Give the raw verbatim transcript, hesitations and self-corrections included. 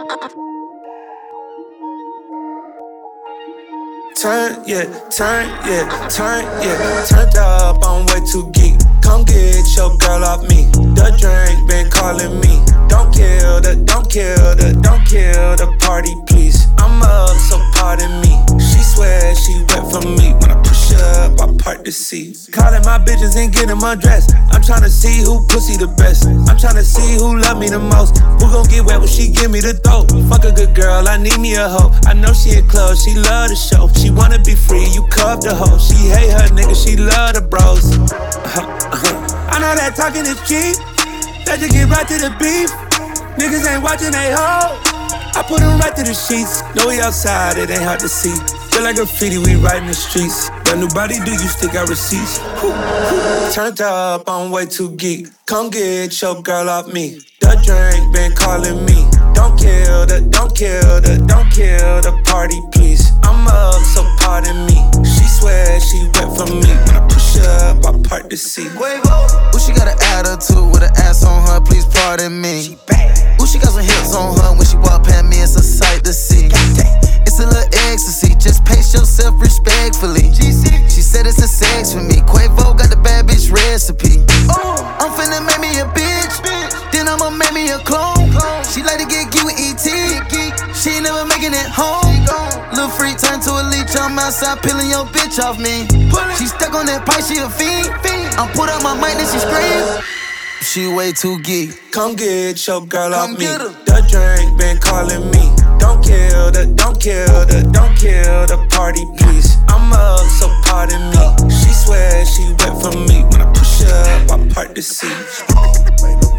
Turn, yeah, turn, yeah, turn, yeah. Turned up, I'm way too geek. Come get your girl off me. The drink been calling me. Don't kill the, don't kill the, don't kill the party, please. I'm up, so pardon me. She swears she wet for me. When I push up, I part the seat. Calling my bitches and get them undressed. I'm tryna see who pussy the best. I'm tryna see who love me the most. Who gon' get wet when she give me the throat? Fuck a good girl, I need me a hoe. I know she in club, she love the show. She wanna be free, you cuff the hoe. She hate her nigga, she love the bros. I know that talking is cheap. That just get right to the beef. Niggas ain't watching they hoe. I put them right to the sheets. Know we outside, it ain't hard to see. Feel like graffiti, we right in the streets. Got new body, do you still got receipts? Turned up, I'm way too geek. Come get your girl off me. The drink been calling me. Don't kill the, don't kill the, don't kill the party, please. I'm up, so pardon me. She swears she wet for me. When I push up, I part the seat. Ooh, she got an attitude with an ass on her, please pardon me. Ooh, she got some hips on her. When she walk past me, it's a sight to see. It's a little ecstasy, just pace yourself respectfully. She said it's a sex for me. Quavo got the bad bitch recipe. I'm finna make me a bitch, then I'ma make me a clone. She like to get geek with E T. She ain't never making it home. Little freak turn to a leech, I'm outside peeling your bitch off me. She stuck on that pipe, she a fiend. I'm put up my mic, then she scream. She way too geek. Come get your girl Come off me. get her. The drink been calling me. Don't kill the, don't kill the, don't kill the party, please. I'm up, so pardon me. She swears she wet for me. When I push up, I part the seat.